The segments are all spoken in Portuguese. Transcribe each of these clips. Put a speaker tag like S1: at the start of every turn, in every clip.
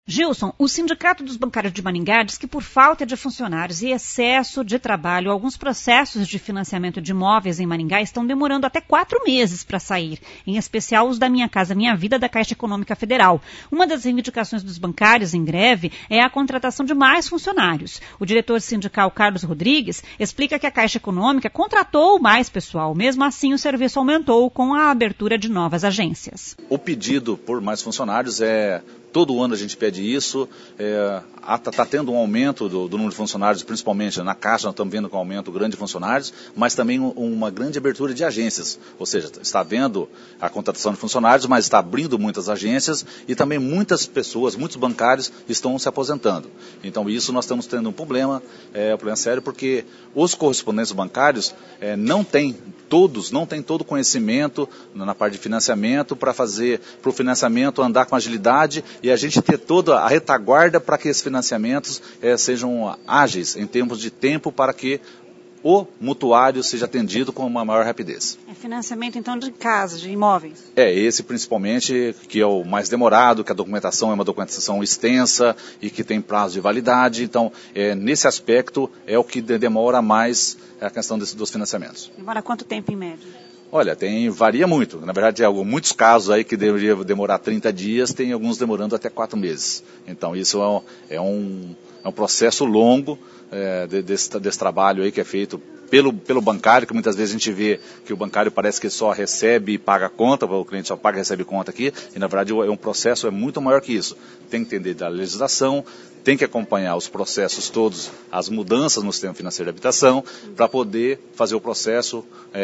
S1: Gilson, o Sindicato dos Bancários de Maringá diz que por falta de funcionários e excesso de trabalho, alguns processos de financiamento de imóveis em Maringá estão demorando até 4 meses para sair, em especial os da Minha Casa Minha Vida da Caixa Econômica Federal. Uma das reivindicações dos bancários em greve é a contratação de mais funcionários. O diretor sindical Carlos Rodrigues explica que a Caixa Econômica contratou mais pessoal, mesmo assim o serviço aumentou com a abertura de novas agências.
S2: O pedido por mais funcionários todo ano a gente pede isso, está tendo um aumento do número de funcionários, principalmente na Caixa, nós estamos vendo com um aumento grande de funcionários, mas também uma grande abertura de agências, ou seja, está havendo a contratação de funcionários, mas está abrindo muitas agências e também muitas pessoas, muitos bancários estão se aposentando. Então isso nós estamos tendo um problema sério, porque os correspondentes bancários não têm todo o conhecimento na parte de financiamento para o financiamento andar com agilidade e a gente ter toda a retaguarda para que esses financiamentos sejam ágeis em termos de tempo para que o mutuário seja atendido com uma maior rapidez.
S1: É financiamento então de casas, de imóveis?
S2: Esse principalmente que é o mais demorado, que a documentação é uma documentação extensa e que tem prazo de validade. Então, nesse aspecto é o que demora mais a questão dos financiamentos.
S1: Demora quanto tempo em média?
S2: Olha, varia muito. Na verdade, muitos casos aí que deveriam demorar 30 dias, tem alguns demorando até 4 meses. Então, isso é um processo longo desse trabalho aí que é feito pelo bancário, que muitas vezes a gente vê que o bancário parece que só recebe e paga a conta, o cliente só paga e recebe conta aqui, e na verdade é um processo muito maior que isso. Tem que entender da legislação, tem que acompanhar os processos todos, as mudanças no sistema financeiro de habitação, para poder fazer o processo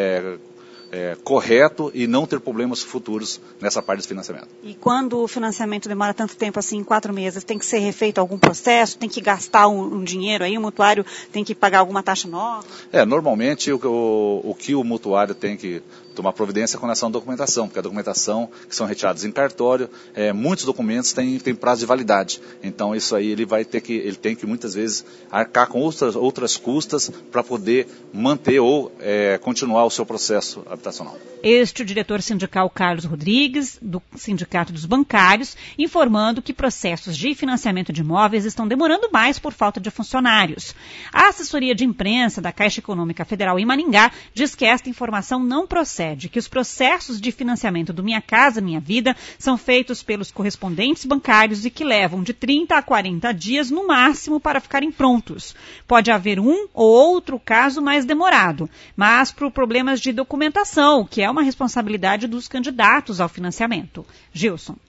S2: correto e não ter problemas futuros nessa parte de financiamento.
S1: E quando o financiamento demora tanto tempo assim, 4 meses, tem que ser refeito algum processo? Tem que gastar um dinheiro aí? O mutuário tem que pagar alguma taxa nova?
S2: Normalmente o que o mutuário tem que tomar providência com relação à documentação, porque a documentação que são retirados em cartório, muitos documentos têm prazo de validade. Então isso aí ele tem que muitas vezes arcar com outras custas para poder manter ou continuar o seu processo habitacional.
S1: Este é o diretor sindical Carlos Rodrigues, do Sindicato dos Bancários, informando que processos de financiamento de imóveis estão demorando mais por falta de funcionários. A assessoria de imprensa da Caixa Econômica Federal em Maringá diz que esta informação não procede, que os processos de financiamento do Minha Casa Minha Vida são feitos pelos correspondentes bancários e que levam de 30 a 40 dias no máximo para ficarem prontos. Pode haver um ou outro caso mais demorado, mas por problemas de documentação, que é uma responsabilidade dos candidatos ao financiamento. Gilson.